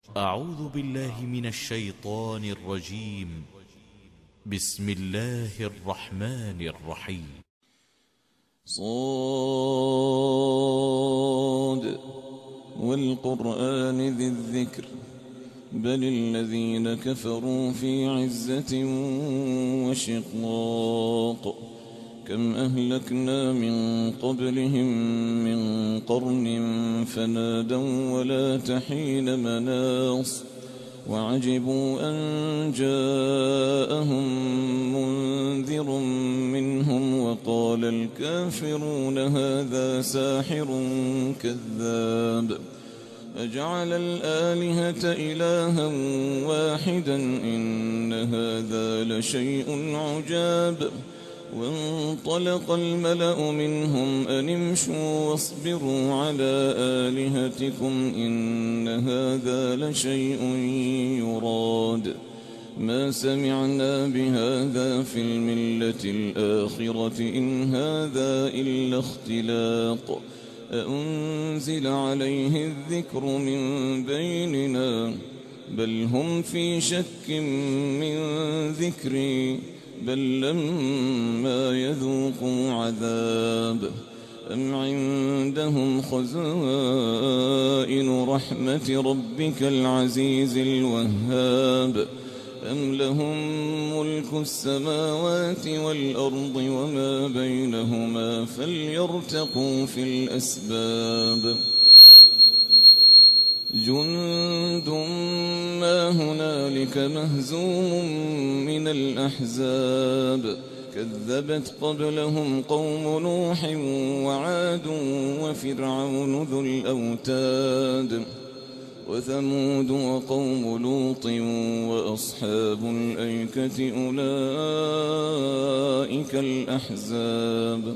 أعوذ بالله من الشيطان الرجيم. بسم الله الرحمن الرحيم. صاد والقرآن ذي الذكر بل الذين كفروا في عزة وشقاق كم أهلكنا من قبلهم من قرن فنادوا ولا تحين مناص وعجبوا أن جاءهم منذر منهم وقال الكافرون هذا ساحر كذاب أجعل الآلهة إلها واحدا إن هذا لشيء عجاب وانطلق الملأ منهم أن امشوا واصبروا على آلهتكم إن هذا لشيء يراد ما سمعنا بهذا في الملة الآخرة إن هذا إلا اختلاق أأنزل عليه الذكر من بيننا بل هم في شك من ذكري بل لما يذوقوا عذاب أم عندهم خزائن رحمة ربك العزيز الوهاب أم لهم ملك السماوات والأرض وما بينهما فليرتقوا في الأسباب جند ما هنالك مهزوم من الأحزاب كذبت قبلهم قوم نوح وعاد وفرعون ذو الأوتاد وثمود وقوم لوط وأصحاب الأيكة أولئك الأحزاب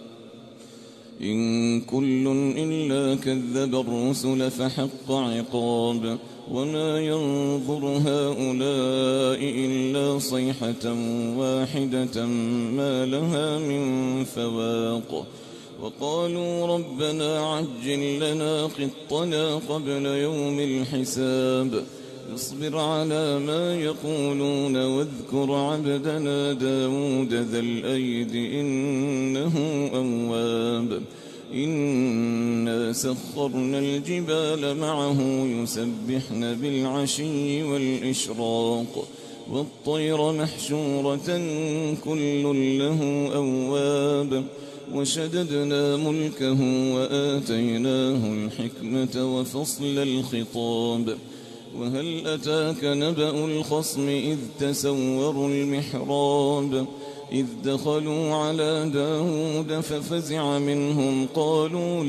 إن كل إلا كذب الرسل فحق عقاب وما ينظر هؤلاء إلا صيحة واحدة ما لها من فواق وقالوا ربنا عجل لنا قطنا قبل يوم الحساب اصبر على ما يقولون واذكر عبدنا داود ذا الأيد إنه أواب إنا سخرنا الجبال معه يسبحن بالعشي والإشراق والطير محشورة كل له أواب وشددنا ملكه وآتيناه الحكمة وفصل الخطاب وهل أتاك نبأ الخصم إذ تسوروا المحراب إذ دخلوا على داود ففزع منهم قالوا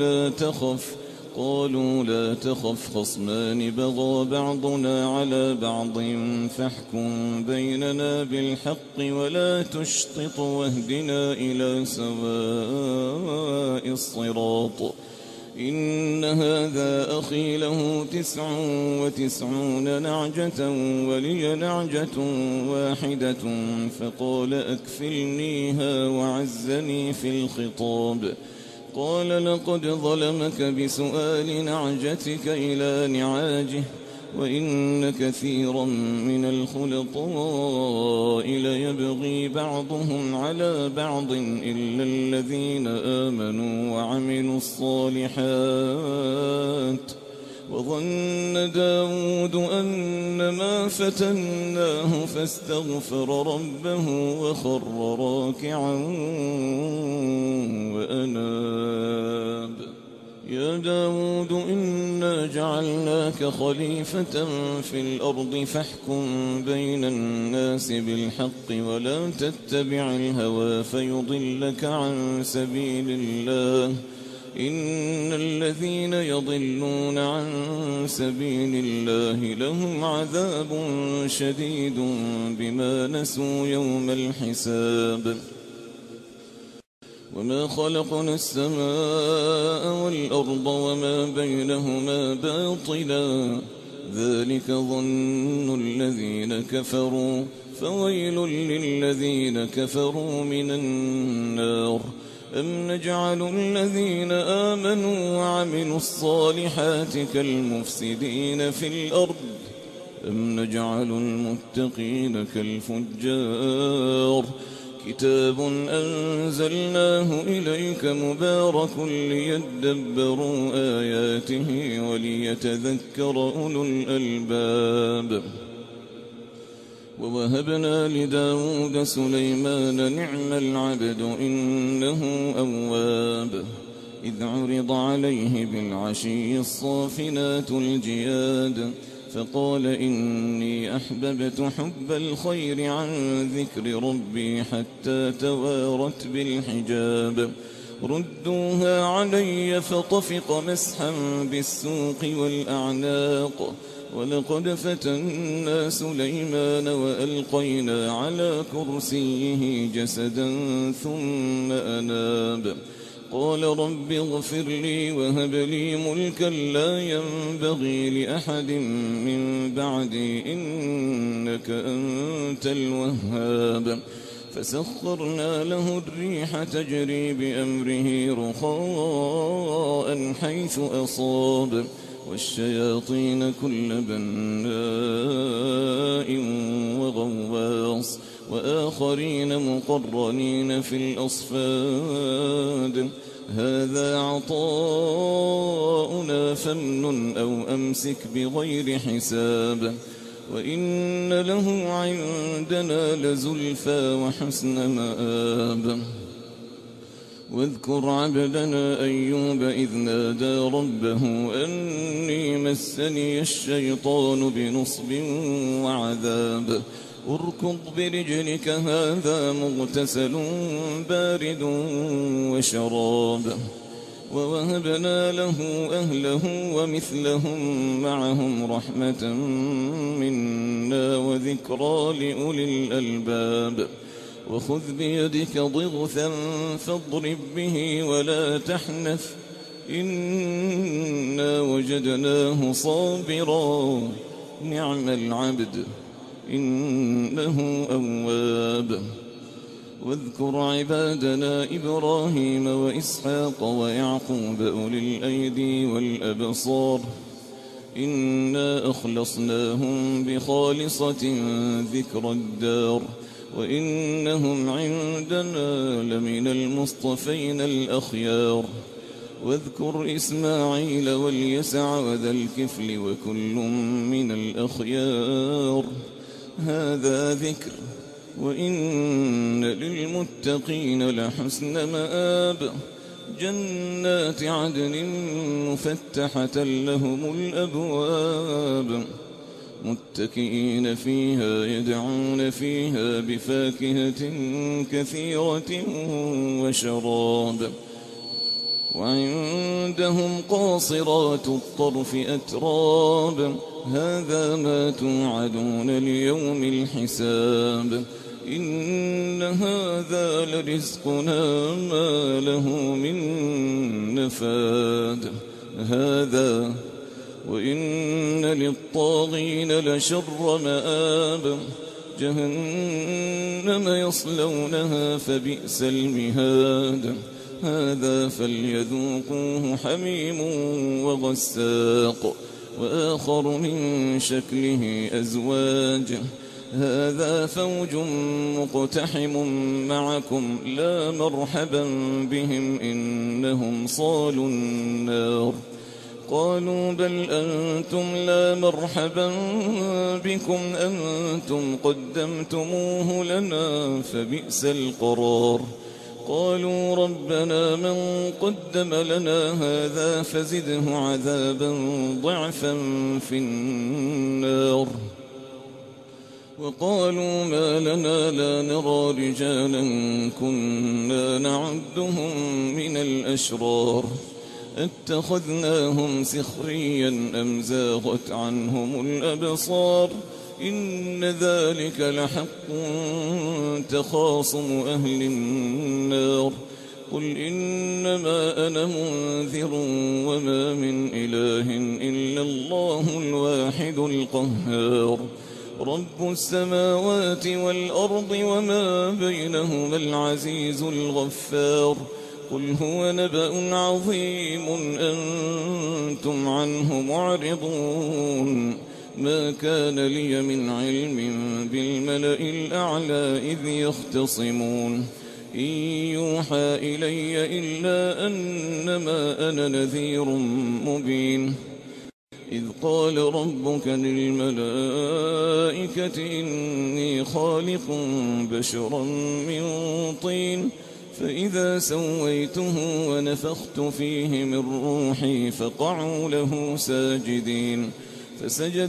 لا تخف خصمان بغى بعضنا على بعض فاحكم بيننا بالحق ولا تشطط واهدنا إلى سواء الصراط إن هذا أخي له 99 نعجة ولي نعجة واحدة فقال أكفلنيها وعزني في الخطاب قال لقد ظلمك بسؤال نعجتك إلى نعاجه وإن كثيرا من الخلطاء ليبغي بعضهم على بعض إلا الذين آمنوا وعملوا الصالحات وظن داود أنما فتناه فاستغفر ربه وخر راكعا وأناب يا داود إنا جعلناك خليفة في الأرض فاحكم بين الناس بالحق ولا تتبع الهوى فيضلك عن سبيل الله إن الذين يضلون عن سبيل الله لهم عذاب شديد بما نسوا يوم الحساب وما خلقنا السماء والأرض وما بينهما باطلا ذلك ظن الذين كفروا فويل للذين كفروا من النار أم نجعل الذين آمنوا وعملوا الصالحات كالمفسدين في الأرض أم نجعل المتقين كالفجار كتاب أنزلناه إليك مبارك ليدبروا آياته وليتذكر أولو الألباب ووهبنا لداود سليمان نعم العبد إنه أواب إذ عرض عليه بالعشي الصافنات الجياد فقال إني أحببت حب الخير عن ذكر ربي حتى توارت بالحجاب ردوها علي فطفق مسحا بالسوق والأعناق ولقد فتنا سليمان وألقينا على كرسيه جسدا ثم أناب قال رب اغفر لي وهب لي ملكا لا ينبغي لأحد من بعدي إنك أنت الوهاب فسخرنا له الريح تجري بأمره رخاء حيث أصاب والشياطين كل بناء وغواص وآخرين مقرنين في الأصفاد هذا عطاؤنا فامنن أو أمسك بغير حساب وإن له عندنا لزلفى وحسن مآب واذكر عبدنا أيوب إذ نادى ربه أني مسني الشيطان بنصب وعذاب اركض برجلك هذا مغتسل بارد وشراب ووهبنا له أهله ومثلهم معهم رحمة منا وذكرى لأولي الألباب وخذ بيدك ضغثا فاضرب به ولا تحنث إنا وجدناه صابرا نعم العبد إنه أواب واذكر عبادنا إبراهيم وإسحاق ويعقوب أولي الأيدي والأبصار إنا أخلصناهم بخالصة ذكر الدار وإنهم عندنا لمن المصطفين الأخيار واذكر إسماعيل واليسع وذا الكفل وكل من الأخيار هذا ذكر وإن للمتقين لحسن مآب جنات عدن مفتحة لهم الأبواب متكئين فيها يدعون فيها بفاكهة كثيرة وشراب وعندهم قاصرات الطرف أتراب هذا ما توعدون ليوم الحساب إن هذا لرزقنا ما له من نفاد هذا وإن للطاغين لشر مآب جهنم يصلونها فبئس المهاد هذا فليذوقوه حميم وغساق وآخر من شكله أزواج هذا فوج مقتحم معكم لا مرحبا بهم إنهم صالوا النار قالوا بل أنتم لا مرحبا بكم أنتم قدمتموه لنا فبئس القرار قالوا ربنا من قدم لنا هذا فزده عذابا ضعفا في النار وقالوا ما لنا لا نرى رجالا كنا نعدهم من الأشرار اتخذناهم سخريا أم زاغت عنهم الأبصار إن ذلك لحق تخاصم أهل النار قل إنما أنا منذر وما من إله إلا الله الواحد القهار رب السماوات والأرض وما بينهما العزيز الغفار قل هو نبأ عظيم أنتم عنه معرضون ما كان لي من علم بالملأ الأعلى إذ يختصمون إن يوحى إلي إلا أنما أنا نذير مبين إذ قال ربك للملائكة إني خالق بشرا من طين فإذا سويته ونفخت فيه من روحي فقعوا له ساجدين فسجد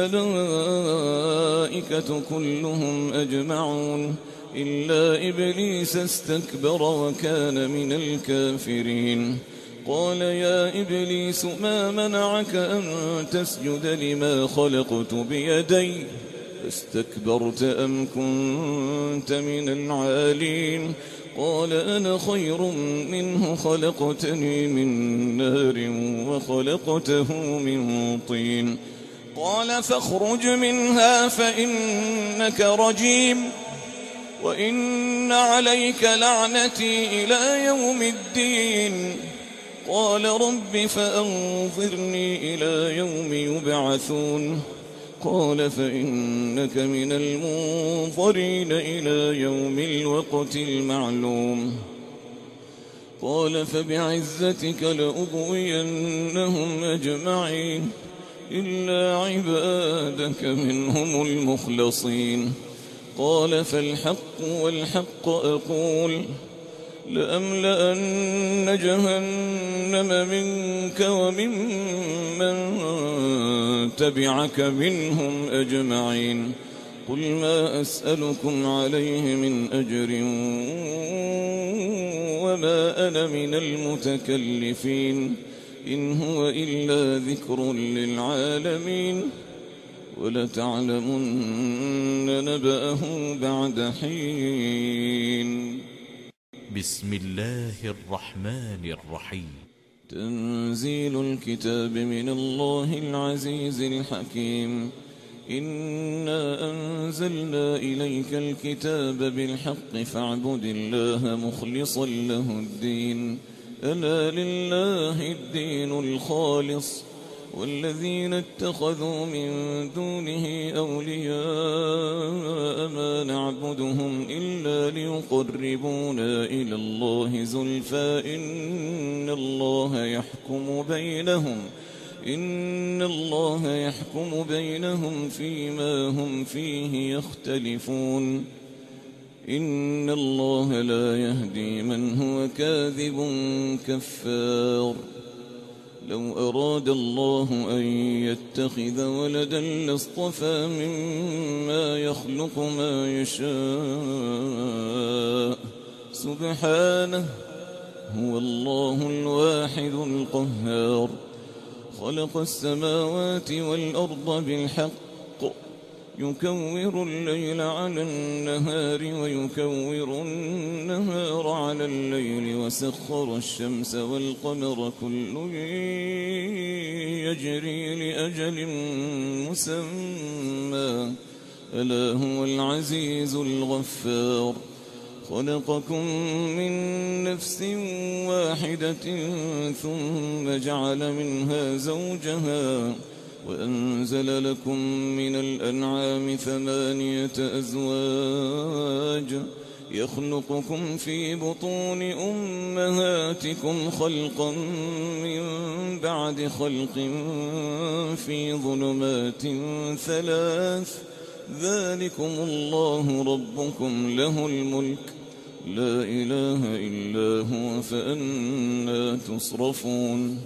الملائكة كلهم أجمعون إلا إبليس استكبر وكان من الكافرين قال يا إبليس ما منعك أن تسجد لما خلقت بيدي استكبرت أم كنت من العالين قال أنا خير منه خلقتني من نار وخلقته من طين قال فاخرج منها فإنك رجيم وإن عليك لعنتي إلى يوم الدين قال رب فأنظرني إلى يوم يبعثون قال فإنك من المنظرين إلى يوم الوقت المعلوم قال فبعزتك لأغوينهم أجمعين إلا عبادك منهم المخلصين قال فالحق والحق أقول لأملأن جهنم منك وممن تبعك منهم أجمعين قل ما أسألكم عليه من أجر وما أنا من المتكلفين إن هو إلا ذكر للعالمين ولتعلمن نبأه بعد حين بسم الله الرحمن الرحيم تنزيل الكتاب من الله العزيز الحكيم إنا أنزلنا إليك الكتاب بالحق فاعبد الله مخلصا له الدين ألا لله الدين الخالص والذين اتخذوا من دونه أولياء ما نعبدهم إلا ليقربونا إلى الله زلفى إن الله يحكم بينهم فيما هم فيه يختلفون إن الله لا يهدي من هو كاذب كفار لو أراد الله أن يتخذ ولدا لاصطفى مما يخلق ما يشاء سبحانه هو الله الواحد القهار خلق السماوات والأرض بالحق يكور الليل على النهار ويكور النهار على الليل وسخر الشمس والقمر كل يجري لأجل مسمى ألا هو العزيز الغفار خلقكم من نفس واحدة ثم جعل منها زوجها وأنزل لكم من الأنعام 8 أزواج يخلقكم في بطون أمهاتكم خلقا من بعد خلق في ظلمات 3 ذلكم الله ربكم له الملك لا إله إلا هو فأنى تصرفون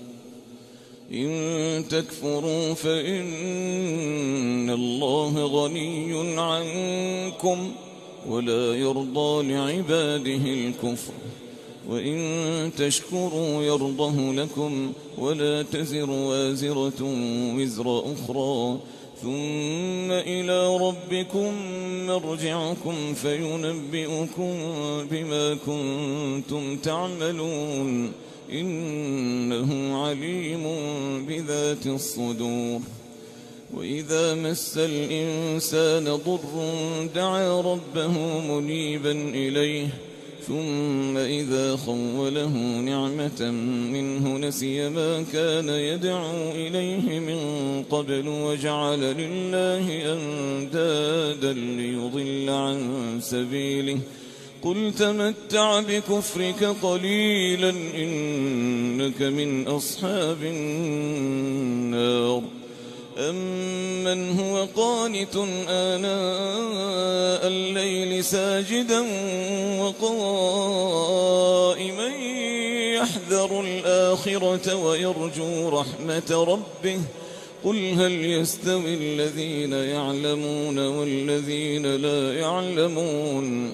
إن تكفروا فإن الله غني عنكم ولا يرضى لعباده الكفر وإن تشكروا يرضه لكم ولا تزر وازرة وزر أخرى ثم إلى ربكم مرجعكم فينبئكم بما كنتم تعملون إنه عليم بذات الصدور وإذا مس الإنسان ضر دعا ربه منيبا إليه ثم إذا خوله نعمة منه نسي ما كان يدعو إليه من قبل وجعل لله أندادا ليضل عن سبيله قل تمتع بكفرك قليلا إنك من أصحاب النار أمن هو قانت آناء الليل ساجدا وقائما يحذر الآخرة ويرجو رحمة ربه قل هل يستوي الذين يعلمون والذين لا يعلمون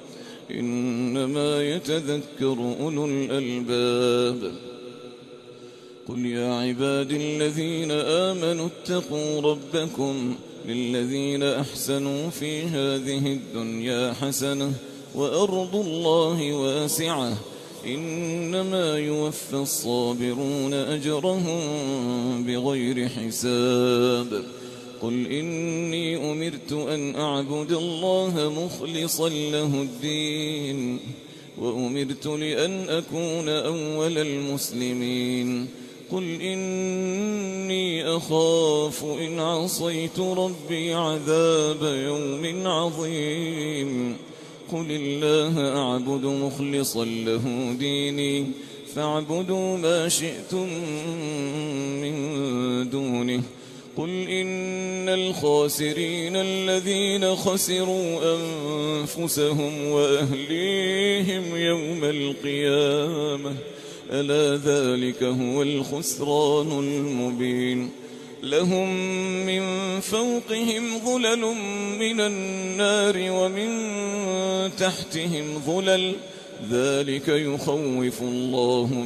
إنما يتذكر أولو الألباب قل يا عبادي الذين آمنوا اتقوا ربكم للذين أحسنوا في هذه الدنيا حسنة وأرض الله واسعة إنما يوفى الصابرون أجرهم بغير حساب قل إني أمرت أن أعبد الله مخلصا له الدين وأمرت لأن أكون أول المسلمين قل إني أخاف إن عصيت ربي عذاب يوم عظيم قل الله أعبد مخلصا له ديني فاعبدوا ما شئتم من دونه قل إن الخاسرين الذين خسروا أنفسهم وأهليهم يوم القيامة ألا ذلك هو الخسران المبين لهم من فوقهم ظلل من النار ومن تحتهم ظلل ذلك يخوف الله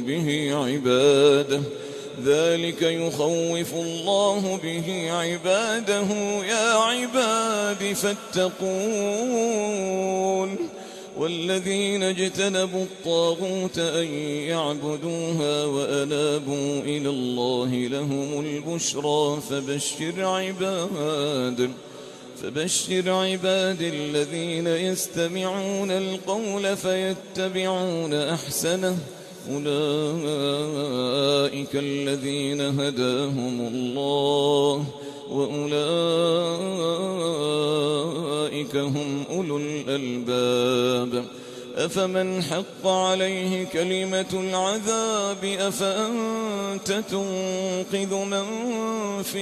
به عباده يا عباد فاتقون والذين اجتنبوا الطاغوت أن يعبدوها وأنابوا إلى الله لهم البشرى فبشر عباد الذين يستمعون القول فيتبعون أحسنه أولئك الذين هداهم الله وأولئك هم أولو الألباب أفمن حق عليه كلمة العذاب أفأنت تنقذ من في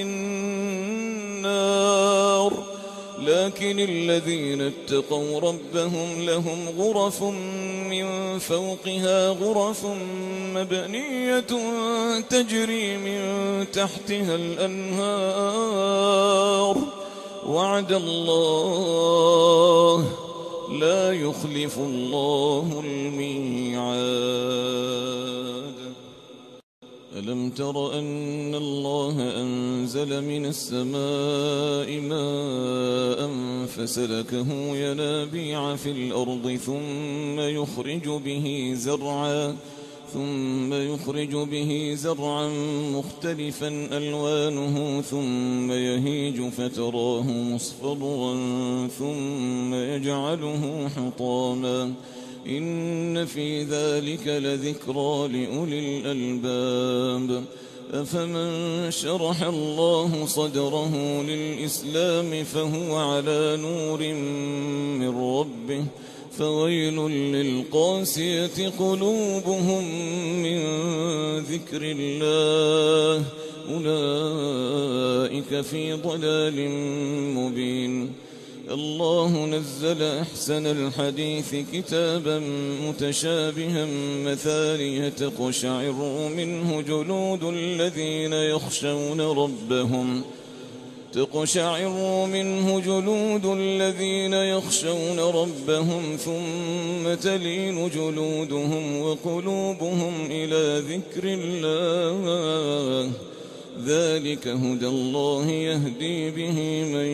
النار لكن الذين اتقوا ربهم لهم غرف من فوقها غرف مبنية تجري من تحتها الأنهار وعد الله لا يخلف الله الميعاد ألم تر أن الله أنزل من السماء ماء فسلكه ينابيع في الأرض ثم يخرج به زرعا مختلفا ألوانه ثم يهيج فتراه مصفرا ثم يجعله حطاما إن في ذلك لذكرى لأولي الألباب أفمن شرح الله صدره للإسلام فهو على نور من ربه فويل للقاسية قلوبهم من ذكر الله أولئك في ضلال مبين الله نزل أحسن الحديث كتابا متشابها مثانية تقشعر منه جلود الذين يخشون ربهم ثم تلين جلودهم وقلوبهم إلى ذكر الله ذلك هدى الله يهدي به من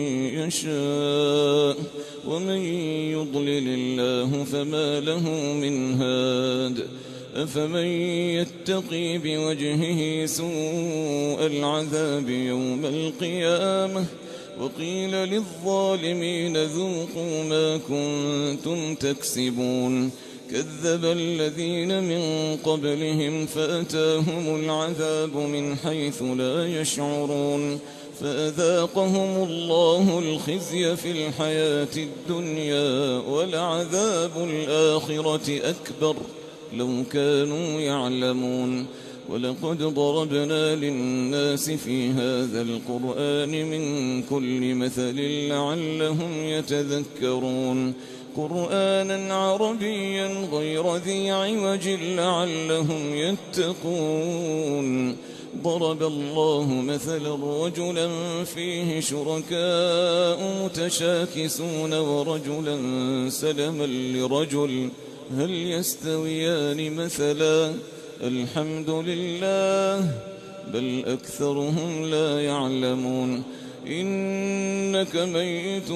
يشاء ومن يضلل الله فما له من هاد أفمن يتقي بوجهه سوء العذاب يوم القيامة وقيل للظالمين ذوقوا ما كنتم تكسبون كذب الذين من قبلهم فأتاهم العذاب من حيث لا يشعرون فأذاقهم الله الخزي في الحياة الدنيا ولعذاب الآخرة أكبر لو كانوا يعلمون ولقد ضربنا للناس في هذا القرآن من كل مثل لعلهم يتذكرون قرآنا عربيا غير ذي عوج لعلهم يتقون ضرب الله مثلا رجلا فيه شركاء متشاكسون ورجلا سلما لرجل هل يستويان مثلا الحمد لله بل أكثرهم لا يعلمون إنك ميت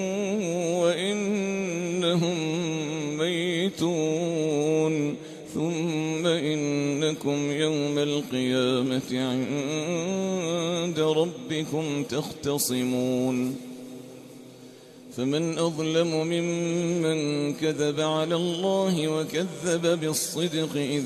وإنهم ميتون ثم إنكم يوم القيامة عند ربكم تختصمون فمن أظلم ممن كذب على الله وكذب بالصدق إذ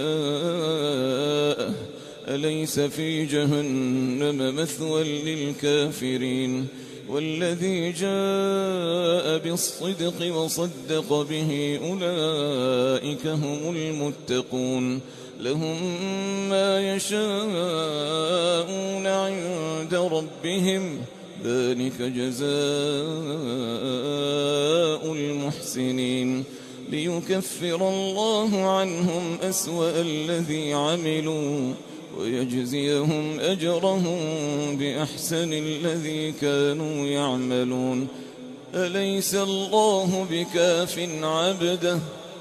جاءه أليس في جهنم مثوى للكافرين والذي جاء بالصدق وصدق به أولئك هم المتقون لهم ما يشاءون عند ربهم ذلك جزاء المحسنين ليكفر الله عنهم أسوأ الذي عملوا ويجزيهم أجرهم بأحسن الذي كانوا يعملون أليس الله بكاف عبده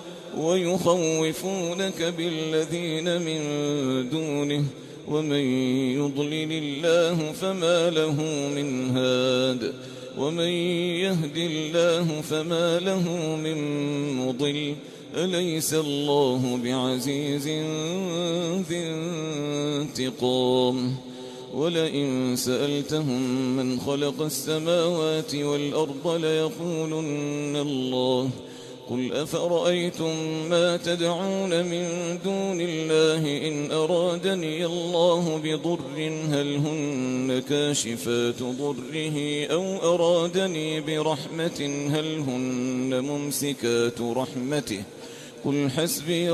ويخوفونك بالذين من دونه ومن يضلل الله فما له من هاد ومن يهد الله فما له من مضل أليس الله بعزيز ذي انتقام ولئن سألتهم من خلق السماوات والأرض ليقولن الله قل أفرأيتم ما تدعون من دون الله إن أرادني الله بضر هل هن كاشفات ضره أو أرادني برحمة هل هن ممسكات رحمته قل حسبي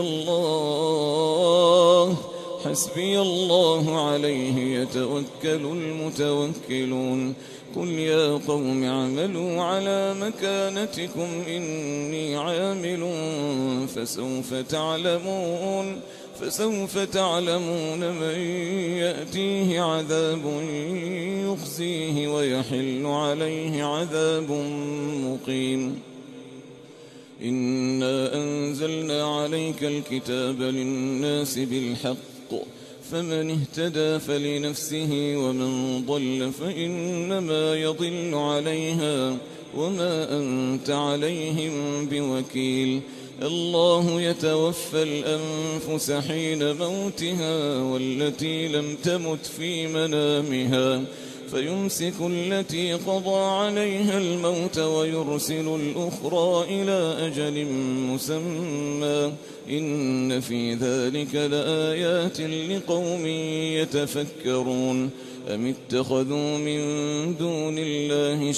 الله عليه يتوكل المتوكلون قل يا قوم اعملوا على مكانتكم إني عامل فسوف تعلمون من يأتيه عذاب يخزيه ويحل عليه عذاب مقيم إنا أنزلنا عليك الكتاب للناس بالحق فمن اهتدى فلنفسه ومن ضل فإنما يضل عليها وما أنت عليهم بوكيل الله يتوفى الأنفس حين موتها والتي لم تمت في منامها فيمسك التي قضى عليها الموت ويرسل الأخرى إلى أجل مسمى إن في ذلك لآيات لقوم يتفكرون أم اتخذوا من دون الله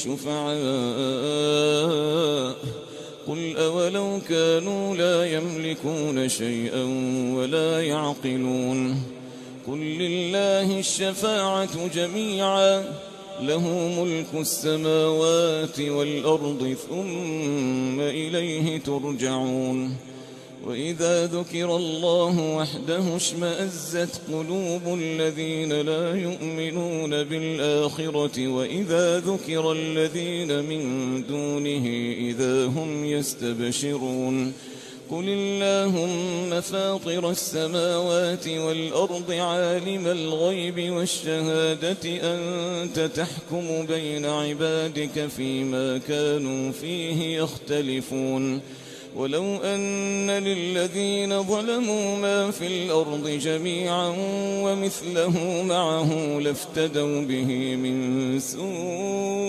شفعاء قل أولو كانوا لا يملكون شيئا ولا يعقلون قل لله الشفاعة جميعا له ملك السماوات والأرض ثم إليه ترجعون وإذا ذكر الله وحده اشمأزت قلوب الذين لا يؤمنون بالآخرة وإذا ذكر الذين من دونه إذا هم يستبشرون قل اللهم فاطر السماوات والأرض عالم الغيب والشهادة أنت تحكم بين عبادك فيما كانوا فيه يختلفون ولو أن للذين ظلموا ما في الأرض جميعا ومثله معه لافتدوا به من سوء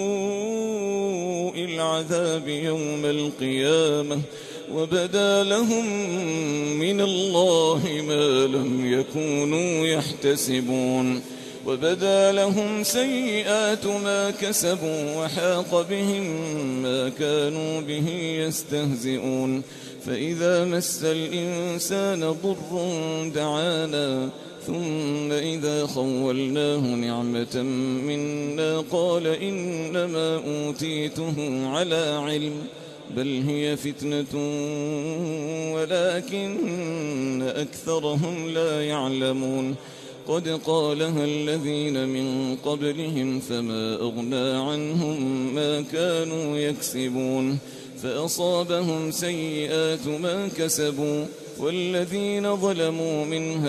العذاب يوم القيامة وبدا لهم من الله ما لم يكونوا يحتسبون وبدا لهم سيئات ما كسبوا وحاق بهم ما كانوا به يستهزئون فإذا مس الإنسان ضر دعانا ثم إذا خولناه نعمة منا قال إنما أوتيته على علم بل هي فتنة ولكن أكثرهم لا يعلمون قد قالها الذين من قبلهم فما أغنى عنهم ما كانوا يكسبون فأصابهم سيئات ما كسبوا والذين ظلموا من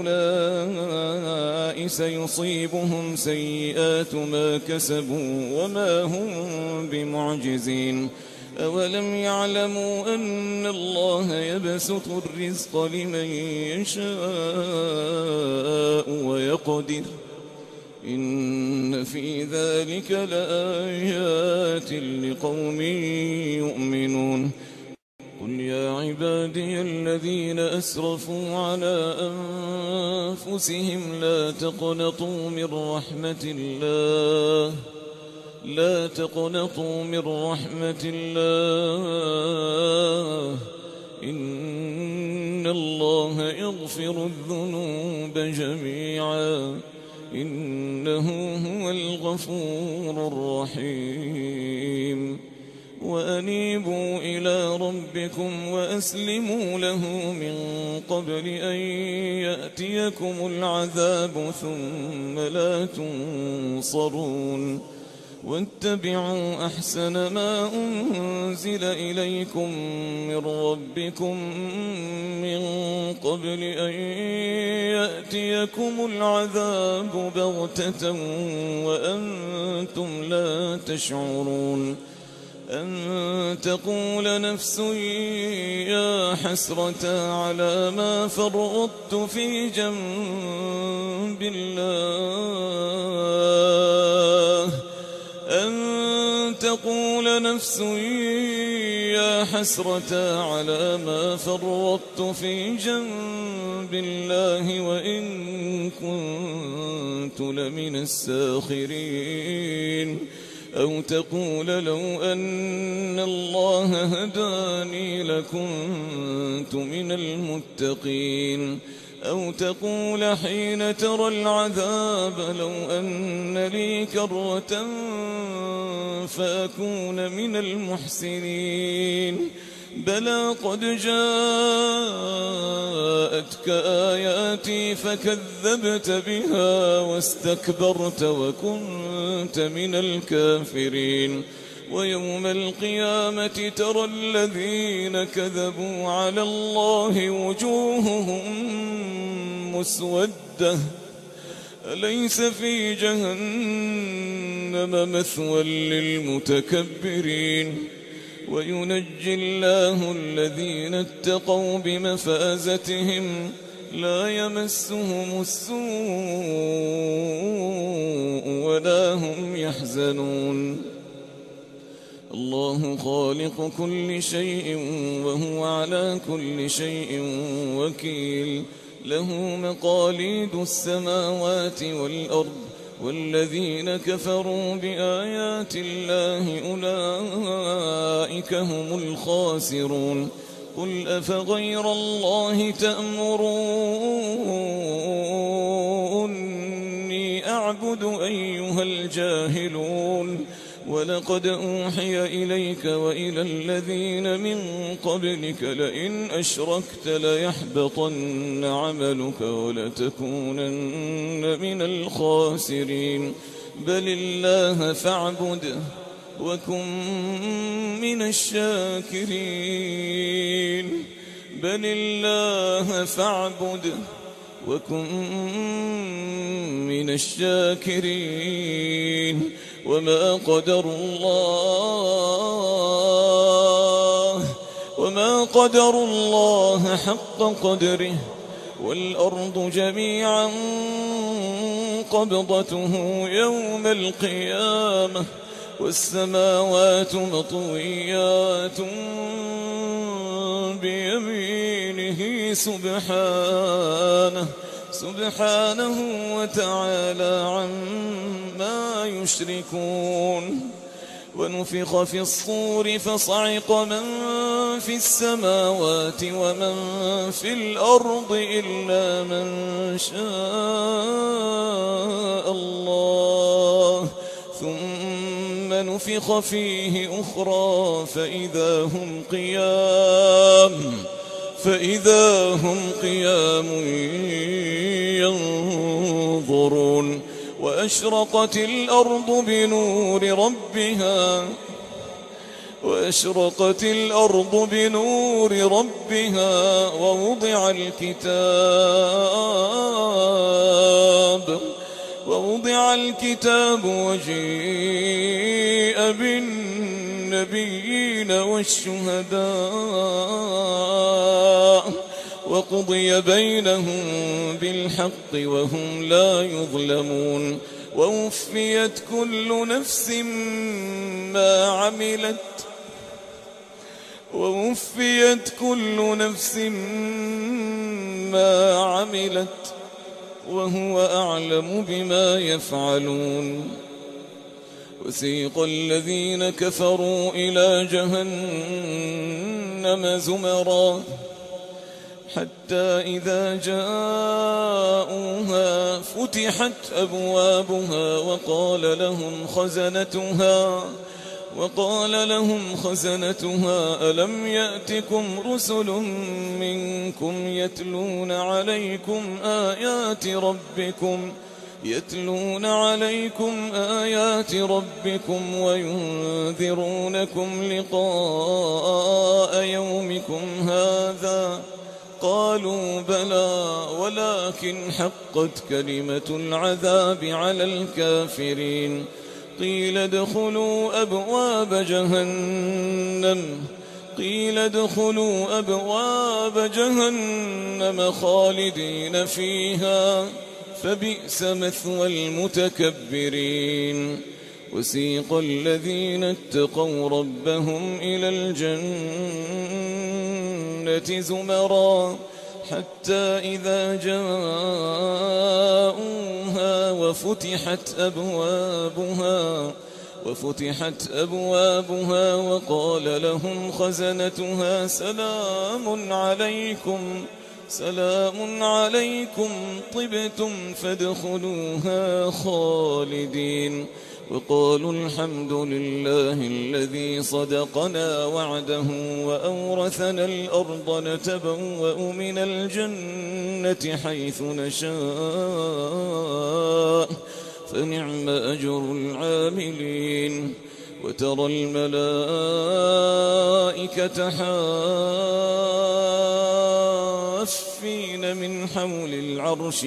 هؤلاء سيصيبهم سيئات ما كسبوا وما هم بمعجزين أولم يعلموا أن الله يبسط الرزق لمن يشاء ويقدر إن في ذلك لآيات لقوم يؤمنون قل يا عبادي الذين أسرفوا على أنفسهم لا تقنطوا من رحمة الله إن الله يغفر الذنوب جميعا إنه هو الغفور الرحيم وأنيبوا إلى ربكم وأسلموا له من قبل أن يأتيكم العذاب ثم لا تنصرون واتبعوا أحسن ما أنزل إليكم من ربكم من قبل أن يأتيكم العذاب بغتة وأنتم لا تشعرون أن تقول نفس يا حسرة على ما فرطت في جنب الله أن تقول نفس يا حسرة على ما فرطت في جنب الله وإن كنت لمن الساخرين أو تقول لو أن الله هداني لكنت من المتقين أو تقول حين ترى العذاب لو أن لي كرة فأكون من المحسنين بلى قد جاءتك آياتي فكذبت بها واستكبرت وكنت من الكافرين ويوم القيامة ترى الذين كذبوا على الله وجوههم مسودة أليس في جهنم مثوى للمتكبرين وينجي الله الذين اتقوا بمفازتهم لا يمسهم السوء ولا هم يحزنون الله خالق كل شيء وهو على كل شيء وكيل له مقاليد السماوات والأرض والذين كفروا بآيات الله أولئك هم الخاسرون قل أفغير الله تأمروني أعبد أيها الجاهلون ولقد أوحي إليك وإلى الذين من قبلك لئن أشركت ليحبطن عملك ولتكونن من الخاسرين بل الله فاعبد وكن من الشاكرين بل الله فاعبد وكن من الشاكرين وما قدروا الله حق قدره والأرض جميعا قبضته يوم القيامة والسماوات مطويات بيمينه سبحانه وتعالى عما يشركون. ونفخ في الصور فصعق من في السماوات ومن في الأرض إلا من شاء الله، ثم نفخ فيه أخرى فإذا هم قيام ينظرون. وأشرقت الأرض بنور ربها ووضع الكتاب وجيء بالنبيين والشهداء وقضي بينهم بالحق وهم لا يظلمون. ووفيت كل نفس ما عملت وهو أعلم بما يفعلون. وسيق الذين كفروا إلى جهنم زمرا حتى إذا جاءوها فتحت أبوابها وقال لهم خزنتها ألم يأتكم رسل منكم يتلون عليكم آيات ربكم وينذرونكم لقاء يومكم هذا؟ قالوا بلى ولكن حقت كلمة العذاب على الكافرين. قيل ادخلوا أبواب جهنم خالدين فيها فبئس مثوى المتكبرين. وسيق الذين اتقوا ربهم إلى الجنة زمرا حتى إذا جاءوها وفتحت أبوابها وقال لهم خزنتها سلام عليكم طبتم فادخلوها خالدين. وقالوا الحمد لله الذي صدقنا وعده وأورثنا الأرض نتبوأ من الجنة حيث نشاء فنعم أجر العاملين. وترى الملائكة حافين من حول العرش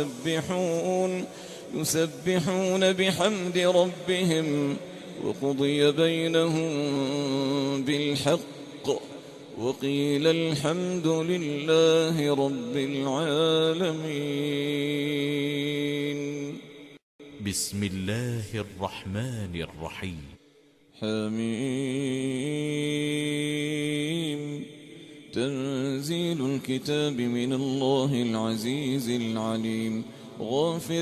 يسبحون بحمد ربهم وقضي بينهم بالحق وقيل الحمد لله رب العالمين. بسم الله الرحمن الرحيم. حميم. تنزيل الكتاب من الله العزيز العليم غافر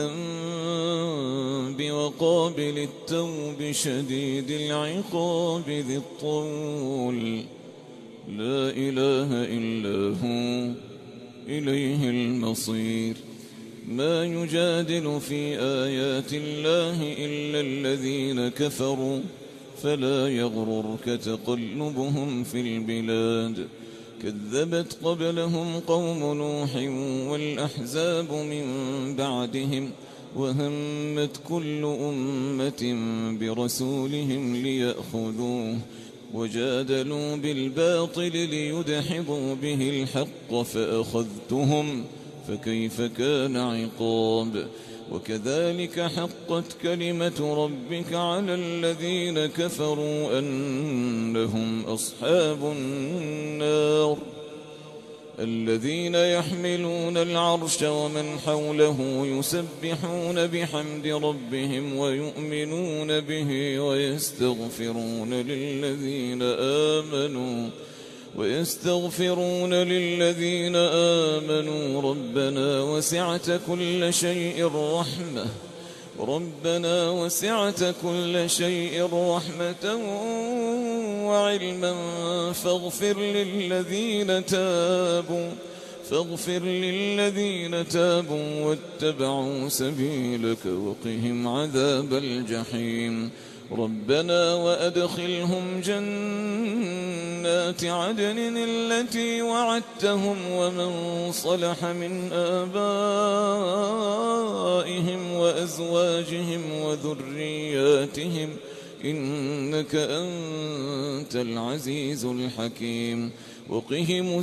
الذنب وقابل التوب شديد العقاب ذي الطول لا إله إلا هو إليه المصير. ما يجادل في آيات الله إلا الذين كفروا فلا يغررك تقلبهم في البلاد. كذبت قبلهم قوم نوح والأحزاب من بعدهم وهمت كل أمة برسولهم ليأخذوه وجادلوا بالباطل ليدحضوا به الحق فأخذتهم فكيف كان عقاب. وكذلك حقت كلمة ربك على الذين كفروا أنهم أصحاب النار. الذين يحملون العرش ومن حوله يسبحون بحمد ربهم ويؤمنون به ويستغفرون للذين آمنوا ربنا وسعت كل شيء رحمة وعلما فاغفر للذين تابوا واتبعوا سبيلك وقهم عذاب الجحيم ربنا وأدخلهم جنات عدن التي وعدتهم ومن صلح من آبائهم وأزواجهم وذرياتهم إنك أنت العزيز الحكيم وقهم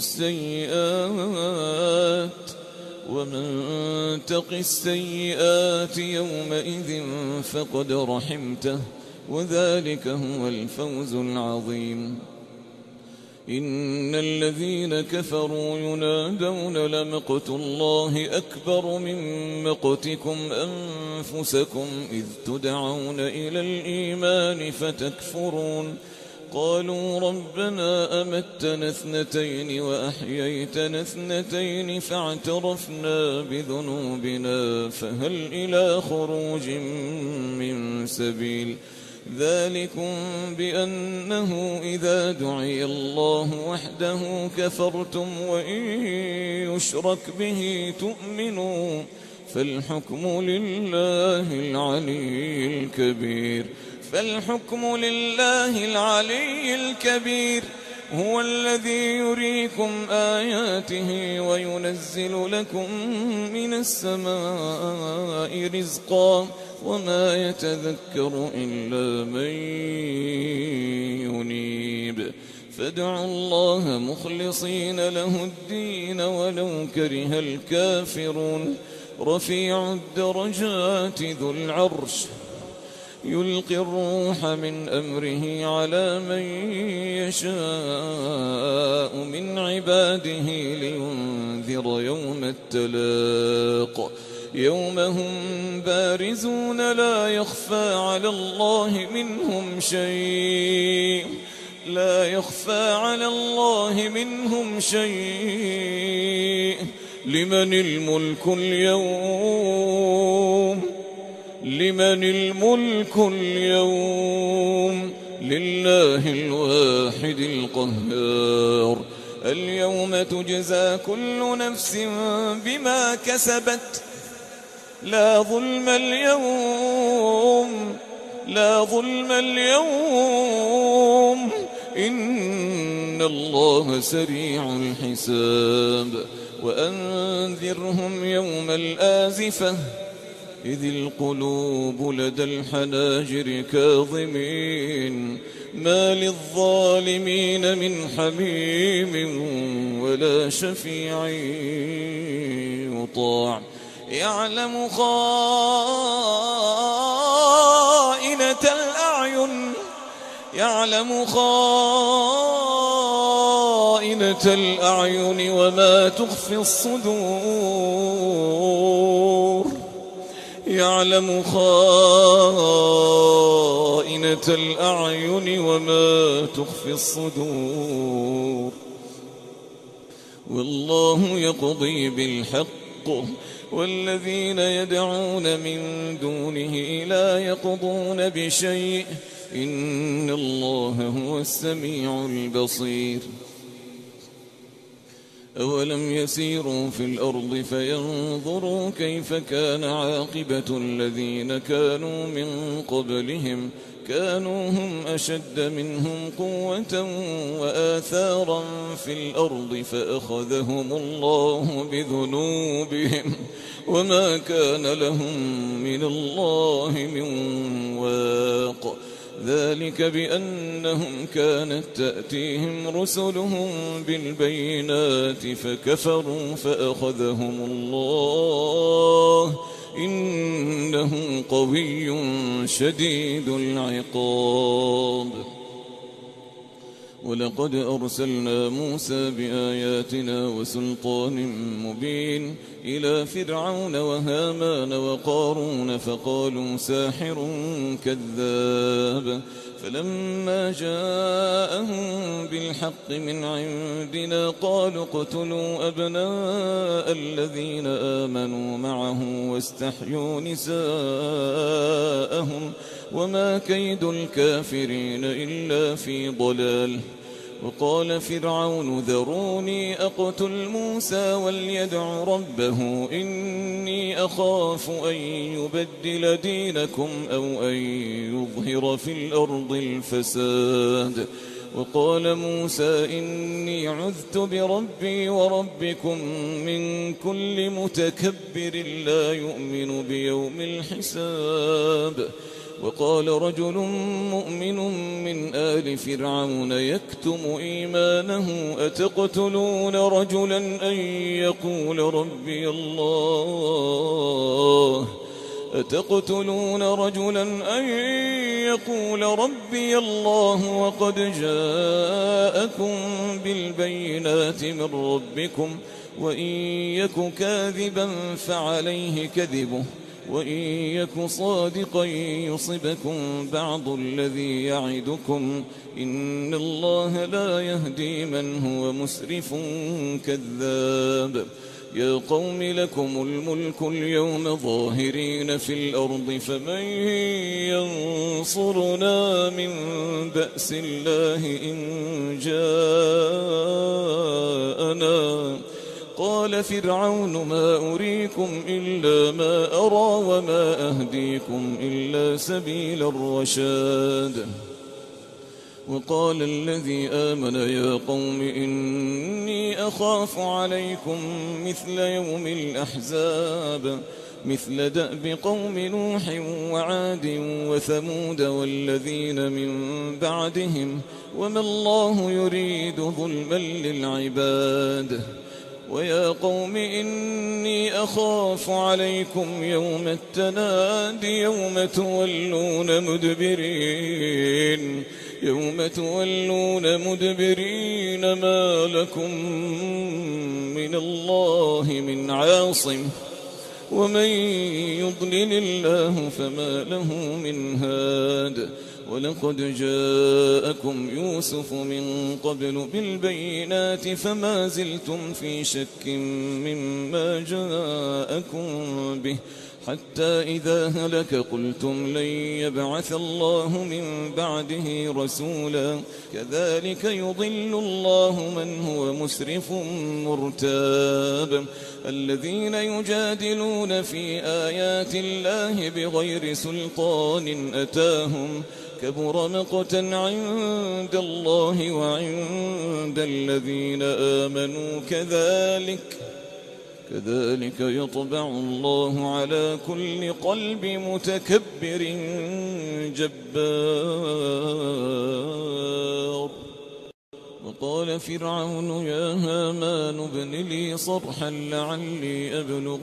السيئات ومن تق السيئات يومئذ فقد رحمته وذلك هو الفوز العظيم إن الذين كفروا ينادون لمقت الله أكبر من مقتكم أنفسكم إذ تدعون إلى الإيمان فتكفرون قالوا ربنا أمتنا اثنتين وأحييتنا اثنتين فاعترفنا بذنوبنا فهل إلى خروج من سبيل ذلكم بأنه إذا دعي الله وحده كفرتم وإن يشرك به تؤمنوا فالحكم لله العلي الكبير هو الذي يريكم آياته وينزل لكم من السماء رزقا وما يتذكر إلا من ينيب فادعوا الله مخلصين له الدين ولو كره الكافرون رفيع الدرجات ذو العرش يلقي الروح من أمره على من يشاء من عباده لينذر يوم التلاق يوم هم بارزون لا يخفى على الله منهم شيء لمن الملك اليوم لله الواحد القهار اليوم تجزى كل نفس بما كسبت لا ظلم اليوم إن الله سريع الحساب وأنذرهم يوم الآزفة إذ القلوب لدى الحناجر كاظمين ما للظالمين من حميم ولا شفيع يطاع يعلم خائنة الأعين وما تخفي الصدور يعلم خائنة الأعين وما تخفي الصدور والله يقضي بالحق والذين يدعون من دونه لا يقضون بشيء إن الله هو السميع البصير أولم يسيروا في الأرض فينظروا كيف كان عاقبة الذين كانوا من قبلهم كانوا هم أشد منهم قوة وآثارا في الأرض فأخذهم الله بذنوبهم وما كان لهم من الله من واق ذلك بأنهم كانت تأتيهم رسلهم بالبينات فكفروا فأخذهم الله إنه قوي شديد العقاب ولقد أرسلنا موسى بآياتنا وسلطان مبين إلى فرعون وهامان وقارون فقالوا ساحر كذاب فلما جاءهم بالحق من عندنا قالوا اقتلوا أبناء الذين آمنوا معه واستحيوا نساءهم وما كيد الكافرين إلا في ضلال. وقال فرعون ذروني أقتل موسى وليدع ربه إني أخاف أن يبدل دينكم أو أن يظهر في الأرض الفساد. وقال موسى إني عذت بربي وربكم من كل متكبر لا يؤمن بيوم الحساب. وقال رجل مؤمن من آل فرعون يكتم إيمانه أتقتلون رجلا أن يقول ربي الله وقد جاءكم بالبينات من ربكم وإن يك كاذبا فعليه كذبه وإن يك صادقا يصبكم بعض الذي يعدكم إن الله لا يهدي من هو مسرف كذاب. يا قوم لكم الملك اليوم ظاهرين في الأرض فمن ينصرنا من بأس الله إن جاءنا. قال فرعون ما أريكم إلا ما أرى وما أهديكم إلا سبيل الرشاد. وقال الذي آمن يا قوم إني أخاف عليكم مثل يوم الأحزاب مثل دأب قوم نوح وعاد وثمود والذين من بعدهم وما الله يريد ظلما للعباد. ويا قوم إني أخاف عليكم يوم التناد يوم تولون مدبرين ما لكم من الله من عاصم ومن يضلل الله فما له من هاد. ولقد جاءكم يوسف من قبل بالبينات فما زلتم في شك مما جاءكم به حتى إذا هلك قلتم لن يبعث الله من بعده رسولا كذلك يضل الله من هو مسرف مرتاب. الذين يجادلون في آيات الله بغير سلطان أتاهم كبر مقتا عند الله وعند الذين آمنوا كذلك يطبع الله على كل قلب متكبر جبار. وقال فرعون يا هامان ابن لي صرحا لعلي أبلغ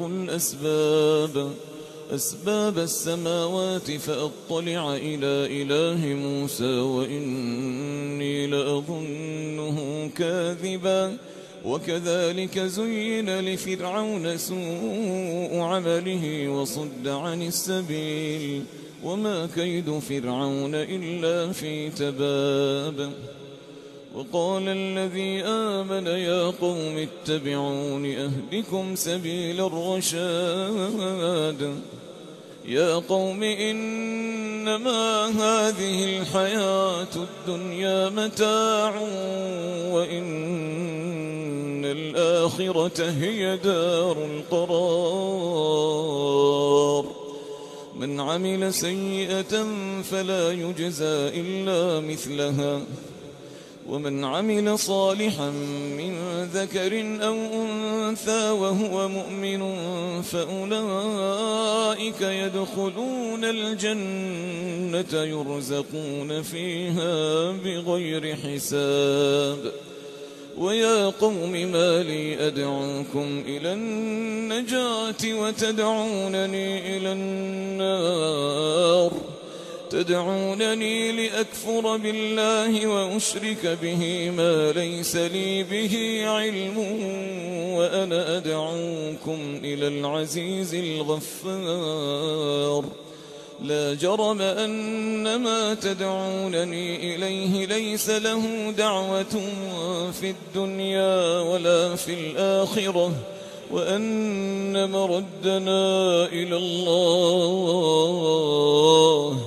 أسباب السماوات فأطلع إلى إله موسى وإني لأظنه كاذبا. وكذلك زين لفرعون سوء عمله وصد عن السبيل وما كيد فرعون إلا في تباب. وقال الذي آمن يا قوم اتبعون أهدكم سبيل الرشاد. يا قوم إنما هذه الحياة الدنيا متاع وإن الآخرة هي دار القرار. من عمل سيئة فلا يجزى إلا مثلها ومن عمل صالحا من ذكر أو أنثى وهو مؤمن فأولئك يدخلون الجنة يرزقون فيها بغير حساب. ويا قوم ما لي أدعوكم إلى النجاة وتدعونني إلى النار تدعونني لأكفر بالله وأشرك به ما ليس لي به علم وأنا أدعوكم إلى العزيز الغفار. لا جرم أن ما تدعونني إليه ليس له دعوة في الدنيا ولا في الآخرة وأن مردنا إلى الله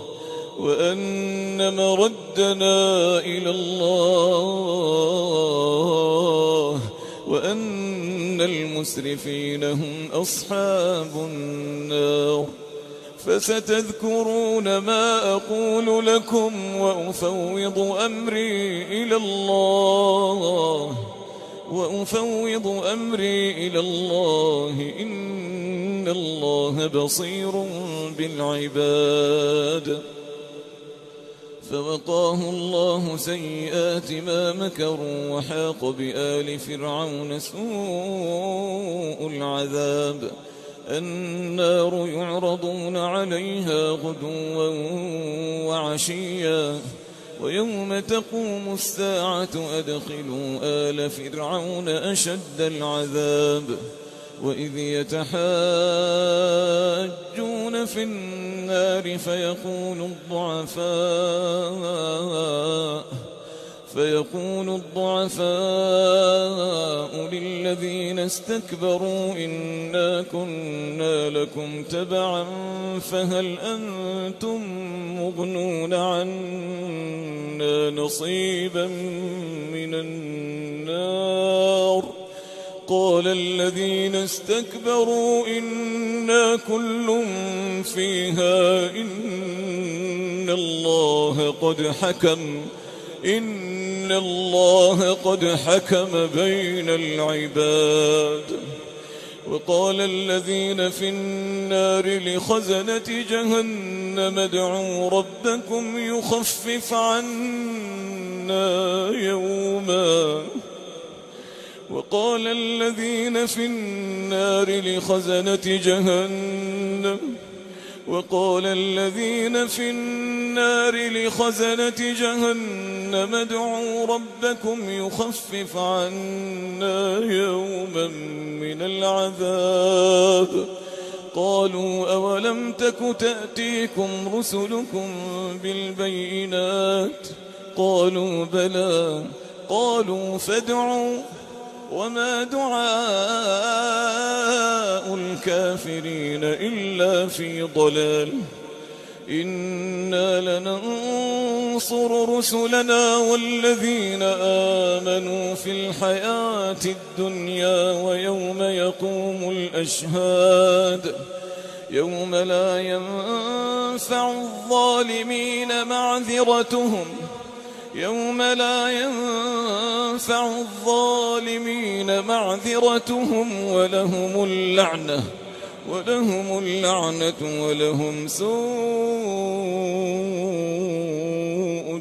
وأن المسرفين هم أصحاب النار. فستذكرون ما أقول لكم وأفوض أمري إلى الله إن الله بصير بالعباد. فوقاه الله سيئات ما مكروا وحاق بآل فرعون سوء العذاب. النار يعرضون عليها غدوا وعشيا ويوم تقوم الساعة أدخلوا آل فرعون أشد العذاب. وإذ يتحاجون في النار فيقول الضعفاء للذين استكبروا إنا كنا لكم تبعا فهل أنتم مغنون عنا نصيبا من النار. قال الذين استكبروا إنا كل فيها إن الله قد حكم بين العباد. وقال الذين في النار لخزنة جهنم ادعوا ربكم يخفف عنا يوما. وقال الذين في النار لخزنة جهنم ادعوا ربكم يخفف عنا يوما من العذاب. قالوا أولم تك تأتيكم رسلكم بالبينات قالوا بلى. قالوا فادعوا وما دعاء الكافرين إلا في ضلال. إنا لننصر رسلنا والذين آمنوا في الحياة الدنيا ويوم يقوم الأشهاد. يوم لا ينفع الظالمين معذرتهم ولهم اللعنة ولهم سوء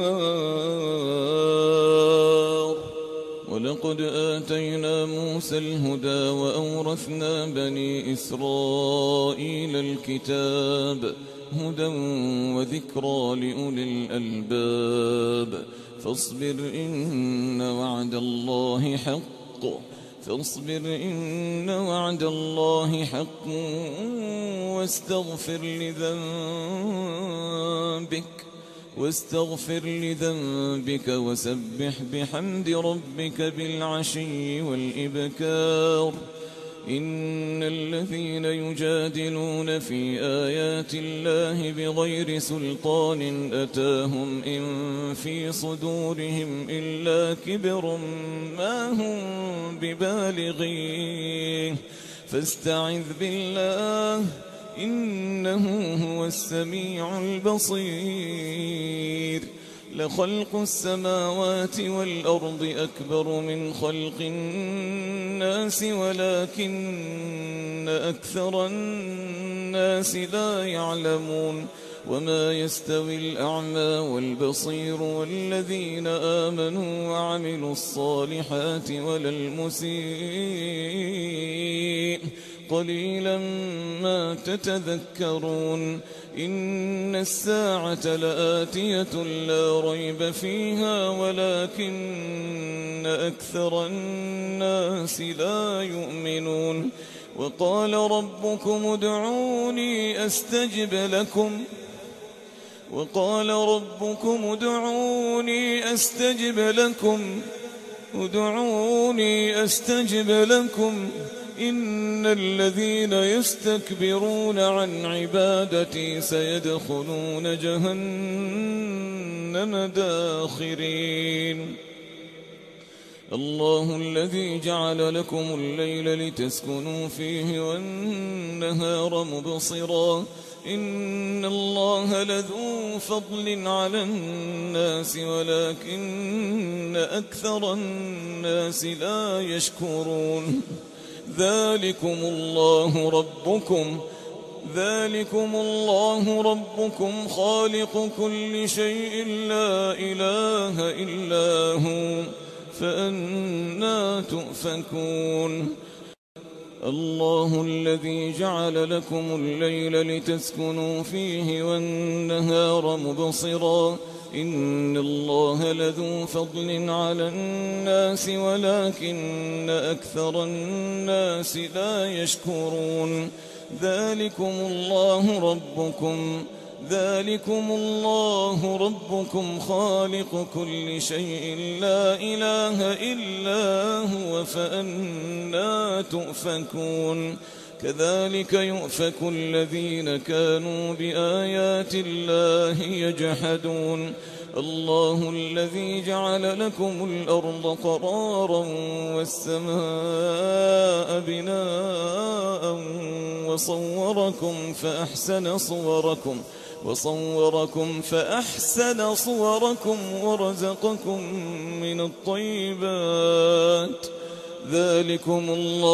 الدار. ولقد آتينا موسى الهدى وأورثنا بني إسرائيل الكتاب هدى وذكرى لأولي الألباب. فاصبر إن وعد الله حق واستغفر لذنبك وسبح بحمد ربك بالعشي والإبكار. إن الذين يجادلون في آيات الله بغير سلطان أتاهم إن في صدورهم إلا كبر ما هم ببالغيه فاستعذ بالله إنه هو السميع البصير. لخلق السماوات والأرض أكبر من خلق الناس ولكن أكثر الناس لا يعلمون. وما يستوي الأعمى والبصير والذين آمنوا وعملوا الصالحات ولا المسيء. قليلا ما تتذكرون إن الساعة لآتية لا ريب فيها ولكن أكثر الناس لا يؤمنون وقال ربكم ادعوني أستجب لكم إن الذين يستكبرون عن عبادتي سيدخلون جهنم داخرين الله الذي جعل لكم الليل لتسكنوا فيه والنهار مبصرا إن الله لذو فضل على الناس ولكن أكثر الناس لا يشكرون ذلكم الله ربكم خالق كل شيء لا إله إلا هو فأنى تؤفكون الله الذي جعل لكم الليل لتسكنوا فيه والنهار مبصرا إن الله لذو فضل على الناس ولكن أكثر الناس لا يشكرون ذلكم الله ربكم خالق كل شيء لا إله إلا هو فأنى تؤفكون كذلك يؤفك الذين كانوا بآيات الله يجحدون الله الذي جعل لكم الأرض قرارا والسماء بناء وصوركم فأحسن صوركم ورزقكم من الطيبات ذلكم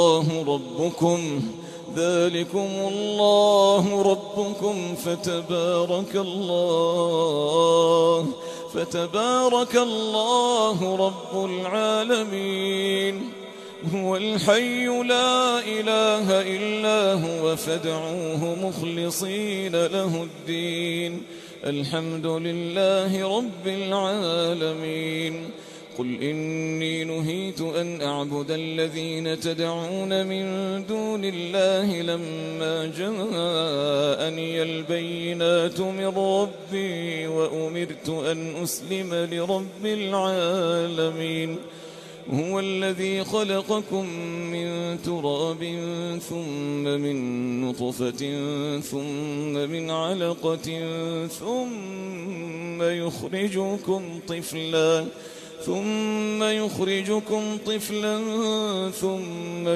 الله ربكم فتبارك الله رب العالمين هو الحي لا إله إلا هو فادعوه مخلصين له الدين الحمد لله رب العالمين قل إني نهيت أن أعبد الذين تدعون من دون الله لما جاءني البينات من ربي وأمرت أن أسلم لرب العالمين هو الذي خلقكم من تراب ثم من نطفة ثم من علقة ثم يخرجكم طفلا ثم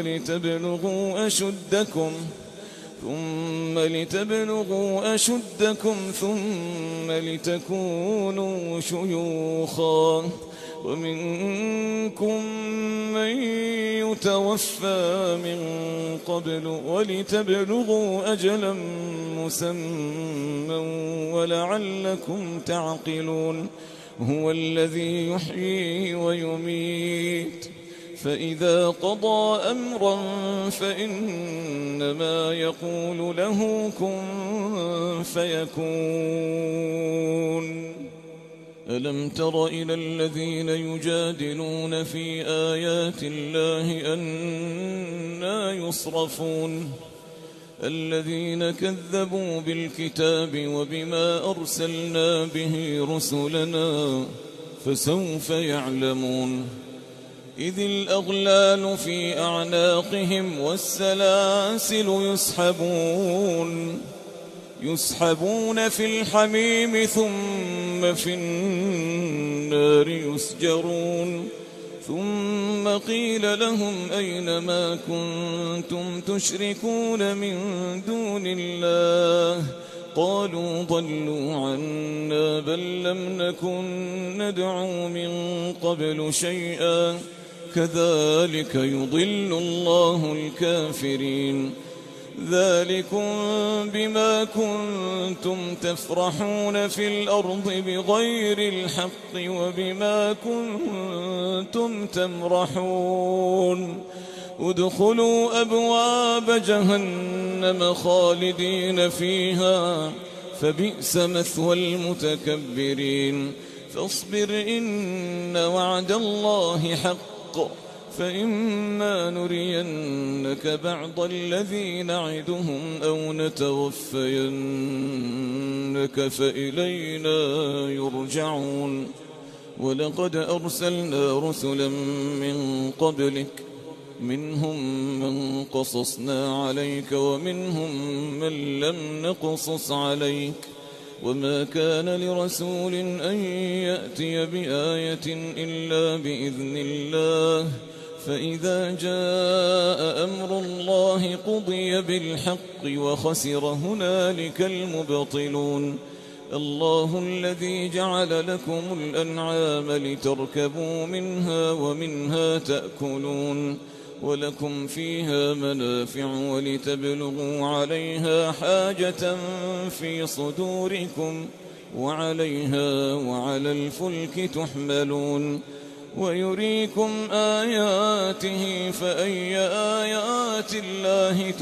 لتبلغوا أشدكم ثم لتكونوا شيوخا ومنكم من يتوفى من قبل ولتبلغوا أجلا مسمى ولعلكم تعقلون هو الذي يحيي ويميت فإذا قضى أمرا فإنما يقول له كن فيكون ألم تر إلى الذين يجادلون في آيات الله أنى يصرفون الذين كذبوا بالكتاب وبما أرسلنا به رسلنا فسوف يعلمون إذ الأغلال في أعناقهم والسلاسل يسحبون في الحميم ثم في النار يسجرون ثم قيل لهم أين ما كنتم تشركون من دون الله قالوا ضلوا عنا بل لم نكن ندعو من قبل شيئا كذلك يضل الله الكافرين ذلكم بما كنتم تفرحون في الأرض بغير الحق وبما كنتم تمرحون ادخلوا أبواب جهنم خالدين فيها فبئس مثوى المتكبرين فاصبر إن وعد الله حق فإما نرينك بعض الذي نعدهم أو نتوفينك فإلينا يرجعون ولقد أرسلنا رسلا من قبلك منهم من قصصنا عليك ومنهم من لم نقصص عليك وما كان لرسول أن يأتي بآية إلا بإذن الله فإذا جاء أمر الله قضي بالحق وخسر هنالك المبطلون الله الذي جعل لكم الأنعام لتركبوا منها ومنها تأكلون ولكم فيها منافع ولتبلغوا عليها حاجة في صدوركم وعليها وعلى الفلك تحملون ويريكم آياته فأي آيات الله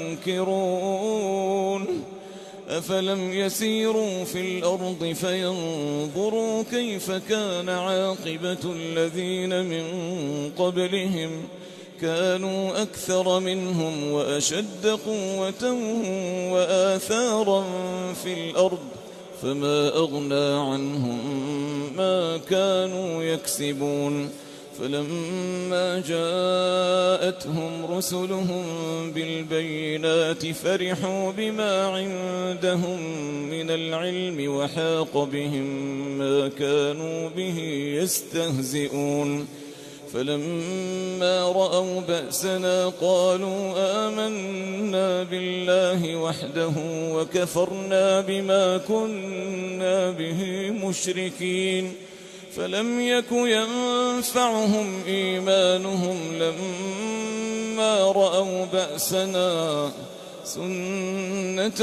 تنكرون أفلم يسيروا في الأرض فينظروا كيف كان عاقبة الذين من قبلهم كانوا أكثر منهم وأشد قوة وآثارا في الأرض فما أغنى عنهم ما كانوا يكسبون فلما جاءتهم رسلهم بالبينات فرحوا بما عندهم من العلم وحاق بهم ما كانوا به يستهزئون فلما رأوا بأسنا قالوا آمنا بالله وحده وكفرنا بما كنا به مشركين فلم يك ينفعهم إيمانهم لما رأوا بأسنا سنة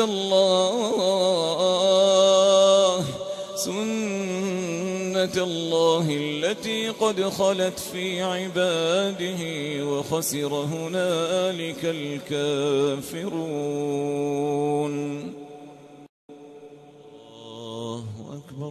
الله التي قد خلت في عباده وخسر هنالك الكافرون. الله أكبر.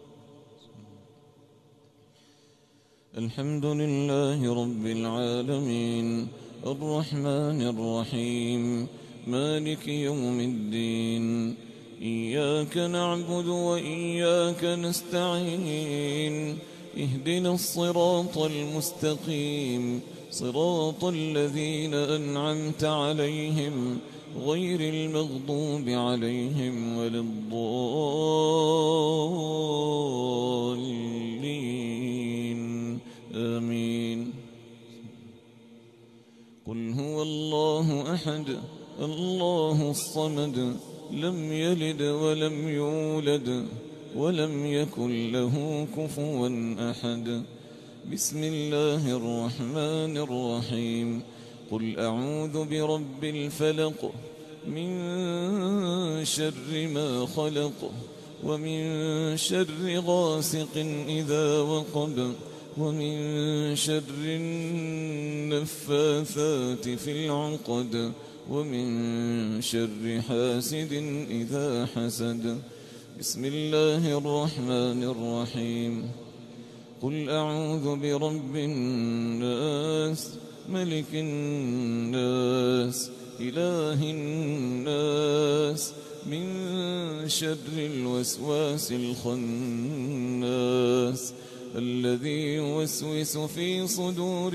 الحمد لله رب العالمين الرحمن الرحيم مالك يوم الدين إياك نعبد وإياك نستعين اهدنا الصراط المستقيم صراط الذين أنعمت عليهم غير المغضوب عليهم ولا الضالين آمين. قل هو الله أحد الله الصمد لم يلد ولم يولد ولم يكن له كفوا أحد. بسم الله الرحمن الرحيم. قل أعوذ برب الفلق من شر ما خلق ومن شر غاسق إذا وقب ومن شر النفاثات في العقد ومن شر حاسد إذا حسد. بسم الله الرحمن الرحيم. قل أعوذ برب الناس ملك الناس إله الناس من شر الوسواس الخناس الذي يوسوس في صدور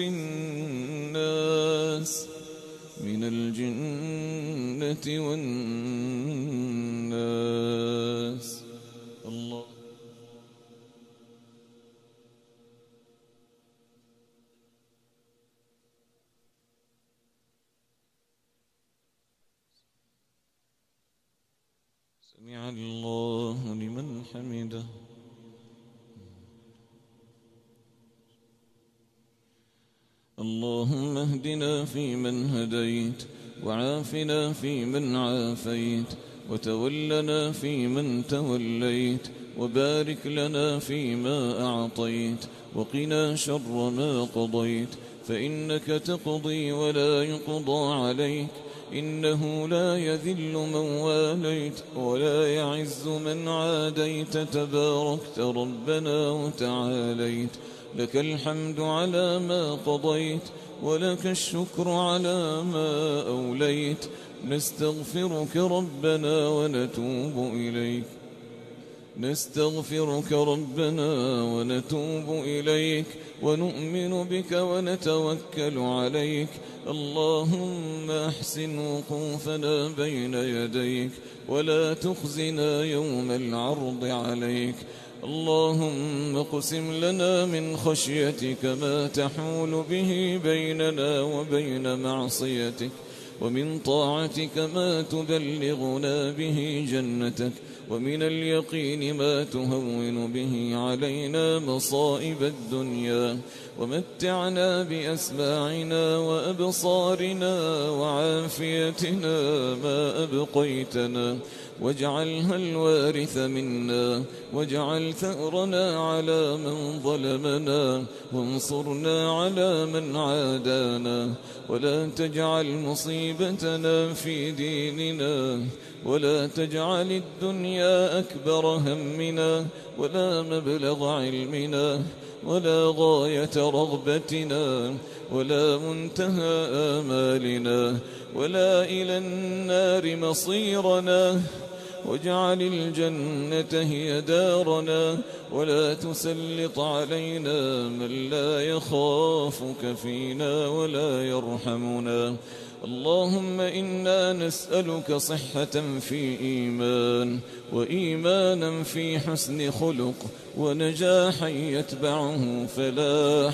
الناس من الجنة والناس. الله. سمع الله لمن حمده. اللهم اهدنا فيمن هديت وعافنا فيمن عافيت وتولنا فيمن توليت وبارك لنا فيما أعطيت، وقنا شر ما قضيت، فإنك تقضي ولا يقضى عليك، إنه لا يذل من واليت ولا يعز من عاديت، تباركت ربنا وتعاليت. لك الحمد على ما قضيت، ولك الشكر على ما أوليت. نستغفرك ربنا ونتوب إليك، نستغفرك ربنا ونتوب إليك، ونؤمن بك ونتوكل عليك. اللهم أحسن وقوفنا بين يديك، ولا تخزنا يوم العرض عليك. اللهم اقسم لنا من خشيتك ما تحول به بيننا وبين معصيتك، ومن طاعتك ما تبلغنا به جنتك، ومن اليقين ما تهون به علينا مصائب الدنيا. ومتعنا بأسماعنا وأبصارنا وعافيتنا ما أبقيتنا، واجعلها الوارث منا، واجعل ثأرنا على من ظلمنا، وانصرنا على من عادانا، ولا تجعل مصيبتنا في ديننا، ولا تجعل الدنيا أكبر همنا، ولا مبلغ علمنا، ولا غاية رغبتنا، ولا منتهى آمالنا، ولا إلى النار مصيرنا. واجعل الجنة هي دارنا، ولا تسلط علينا من لا يخافك فينا ولا يرحمنا. اللهم إنا نسألك صحة في إيمان، وإيمانا في حسن خلق، ونجاحا يتبعه فلاح،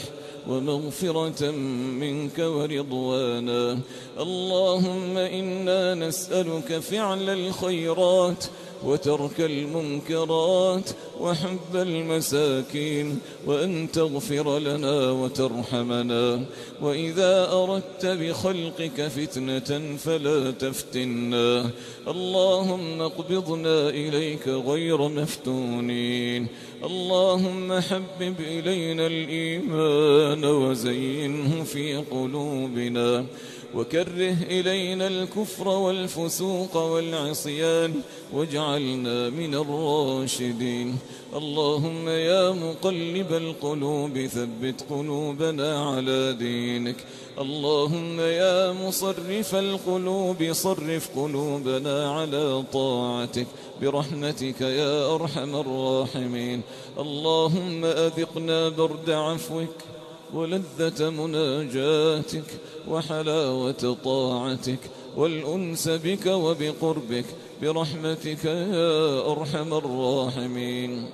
ومغفرة منك ورضوانا. اللهم إنا نسألك فعل الخيرات، وترك المنكرات، وحب المساكين، وأن تغفر لنا وترحمنا. وإذا أردت بخلقك فتنة فلا تفتنا. اللهم اقبضنا إليك غير مفتونين. اللهم حبب إلينا الإيمان وزينه في قلوبنا، وكره إلينا الكفر والفسوق والعصيان، واجعلنا من الراشدين. اللهم يا مقلب القلوب ثبت قلوبنا على دينك. اللهم يا مصرف القلوب صرف قلوبنا على طاعتك برحمتك يا أرحم الراحمين. اللهم أذقنا برد عفوك، ولذة مناجاتك، وحلاوة طاعتك، والأنس بك وبقربك برحمتك يا أرحم الراحمين.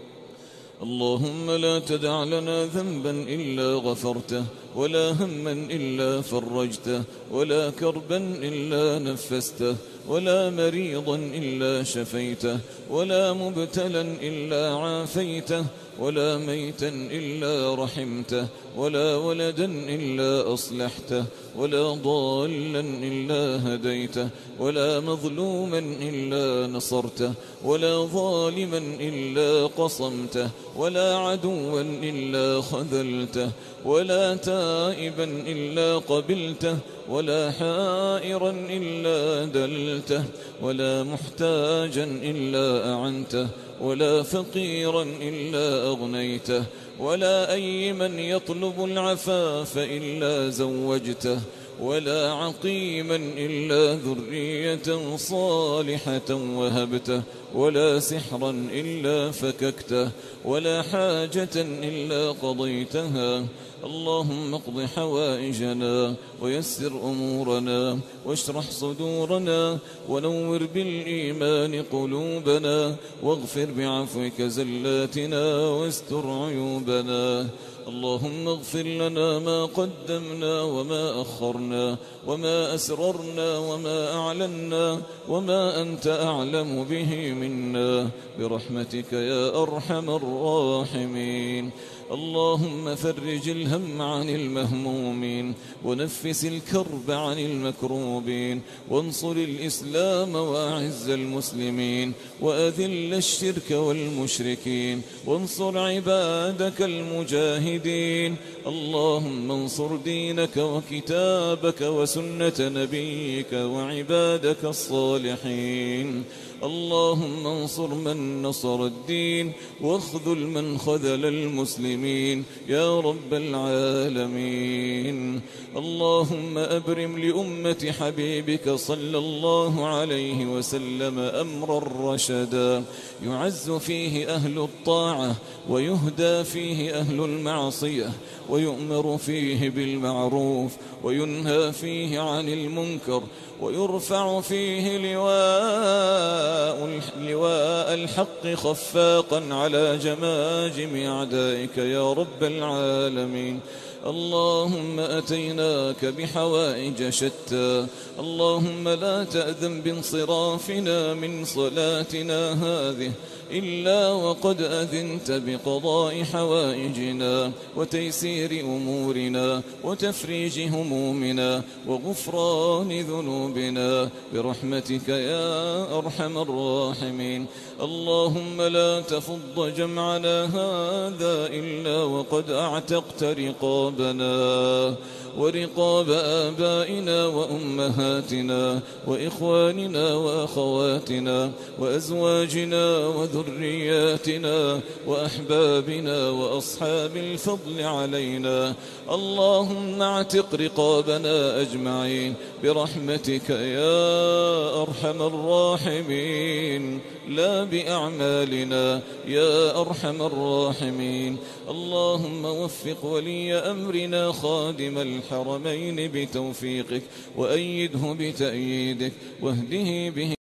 اللهم لا تدع لنا ذنبا إلا غفرته، ولا هما إلا فرجته، ولا كربا إلا نفسته، ولا مريضا إلا شفيته، ولا مبتلا إلا عافيته، ولا ميتا إلا رحمته، ولا ولدا إلا أصلحته، ولا ضالا إلا هديته، ولا مظلوما إلا نصرته، ولا ظالما إلا قصمته، ولا عدوا إلا خذلته، ولا تائبا إلا قبلته، ولا حائرا إلا دلته، ولا محتاجا إلا أعنته، ولا فقيرا إلا أغنيته، ولا أيما يطلب العفاف إلا زوجته، ولا عقيما إلا ذرية صالحة وهبته، ولا سحرا إلا فككته، ولا حاجة إلا قضيتها. اللهم اقض حوائجنا، ويسر أمورنا، واشرح صدورنا، ونور بالإيمان قلوبنا، واغفر بعفوك زلاتنا، واستر عيوبنا. اللهم اغفر لنا ما قدمنا وما أخرنا، وما أسررنا وما أعلنا، وما أنت أعلم به منا برحمتك يا أرحم الراحمين. اللهم فرج الهم عن المهمومين، ونفس الكرب عن المكروبين، وانصر الإسلام وأعز المسلمين، وأذل الشرك والمشركين، وانصر عبادك المجاهدين. اللهم انصر دينك وكتابك وسنة نبيك وعبادك الصالحين. اللهم انصر من نصر الدين، واخذل من خذل المسلمين يا رب العالمين. اللهم أبرم لأمة حبيبك صلى الله عليه وسلم أمرا رشدا، يعز فيه أهل الطاعة، ويهدى فيه أهل المعصية، ويؤمر فيه بالمعروف، وينهى فيه عن المنكر، ويرفع فيه لواء الحق خفاقا على جماجم أعدائك يا رب العالمين. اللهم أتيناك بحوائج شتى، اللهم لا تأذن بانصرافنا من صلاتنا هذه إلا وقد أذنت بقضاء حوائجنا، وتيسير أمورنا، وتفريج همومنا، وغفران ذنوبنا برحمتك يا أرحم الراحمين. اللهم لا تفض جمعنا هذا إلا وقد أعتقت رقابنا ورقاب آبائنا وأمهاتنا وإخواننا وأخواتنا وأزواجنا وذرياتنا وأحبابنا وأصحاب الفضل علينا. اللهم اعتق رقابنا أجمعين برحمتك يا أرحم الراحمين، لا بأعمالنا يا أرحم الراحمين. اللهم وفق ولي أمرنا خادم الحرمين بتوفيقك، وأيده بتأييدك، واهده به